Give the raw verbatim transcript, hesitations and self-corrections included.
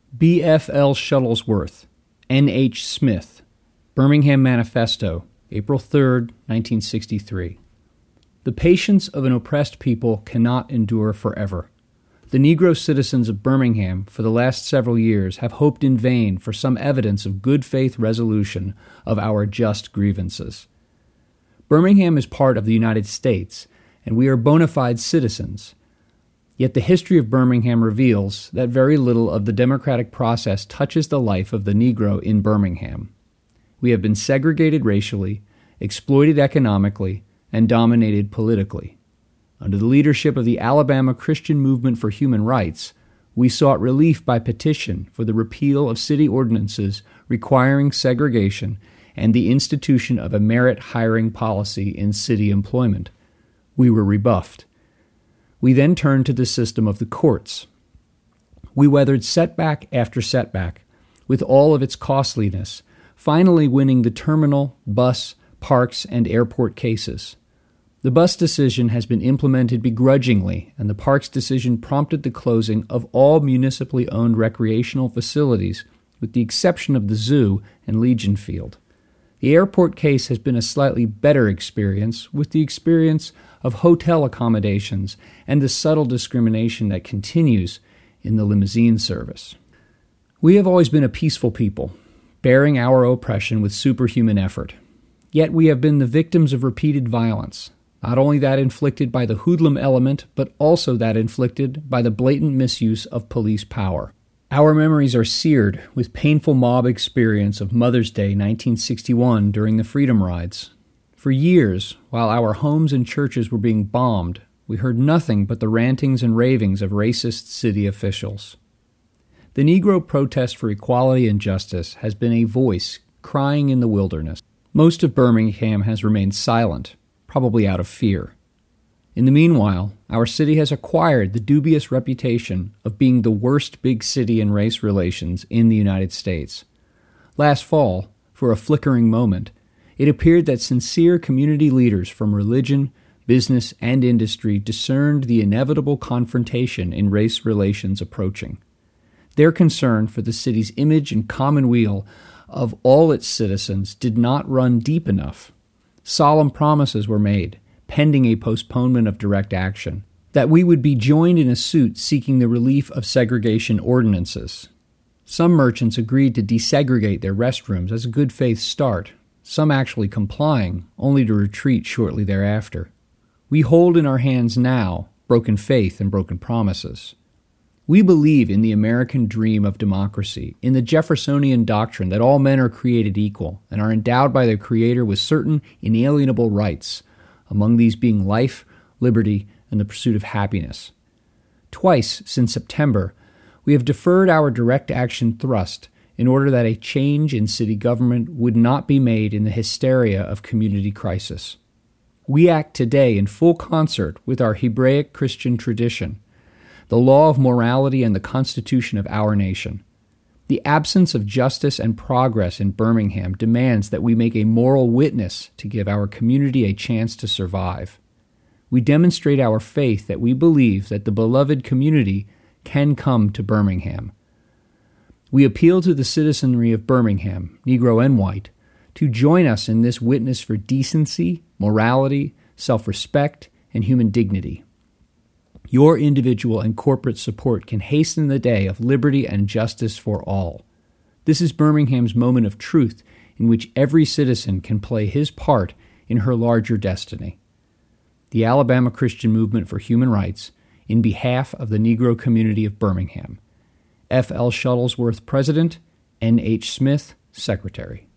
B F L Shuttlesworth, N H Smith, Birmingham Manifesto, April third, nineteen sixty-three. The patience of an oppressed people cannot endure forever. The Negro citizens of Birmingham for the last several years have hoped in vain for some evidence of good faith resolution of our just grievances. Birmingham is part of the United States, and we are bona fide citizens. Yet the history of Birmingham reveals that very little of the democratic process touches the life of the Negro in Birmingham. We have been segregated racially, exploited economically, and dominated politically. Under the leadership of the Alabama Christian Movement for Human Rights, we sought relief by petition for the repeal of city ordinances requiring segregation and the institution of a merit hiring policy in city employment. We were rebuffed. We then turned to the system of the courts. We weathered setback after setback, with all of its costliness, finally winning the terminal, bus, parks, and airport cases. The bus decision has been implemented begrudgingly, and the parks decision prompted the closing of all municipally owned recreational facilities, with the exception of the zoo and Legion Field. The airport case has been a slightly better experience, with the experience of hotel accommodations and the subtle discrimination that continues in the limousine service. We have always been a peaceful people, bearing our oppression with superhuman effort. Yet we have been the victims of repeated violence, not only that inflicted by the hoodlum element, but also that inflicted by the blatant misuse of police power. Our memories are seared with painful mob experience of Mother's Day nineteen sixty-one during the Freedom Rides. For years, while our homes and churches were being bombed, we heard nothing but the rantings and ravings of racist city officials. The Negro protest for equality and justice has been a voice crying in the wilderness. Most of Birmingham has remained silent, probably out of fear. In the meanwhile, our city has acquired the dubious reputation of being the worst big city in race relations in the United States. Last fall, for a flickering moment, it appeared that sincere community leaders from religion, business, and industry discerned the inevitable confrontation in race relations approaching. Their concern for the city's image and commonweal of all its citizens did not run deep enough. Solemn promises were made, pending a postponement of direct action, that we would be joined in a suit seeking the relief of segregation ordinances. Some merchants agreed to desegregate their restrooms as a good faith start, some actually complying, only to retreat shortly thereafter. We hold in our hands now broken faith and broken promises. We believe in the American dream of democracy, in the Jeffersonian doctrine that all men are created equal and are endowed by their Creator with certain inalienable rights, among these being life, liberty, and the pursuit of happiness. Twice since September, we have deferred our direct action thrust in order that a change in city government would not be made in the hysteria of community crisis. We act today in full concert with our Hebraic Christian tradition, the law of morality and the constitution of our nation. The absence of justice and progress in Birmingham demands that we make a moral witness to give our community a chance to survive. We demonstrate our faith that we believe that the beloved community can come to Birmingham. We appeal to the citizenry of Birmingham, Negro and white, to join us in this witness for decency, morality, self-respect, and human dignity. Your individual and corporate support can hasten the day of liberty and justice for all. This is Birmingham's moment of truth in which every citizen can play his part in her larger destiny. The Alabama Christian Movement for Human Rights, in behalf of the Negro community of Birmingham. F L Shuttlesworth, President, N H Smith, Secretary.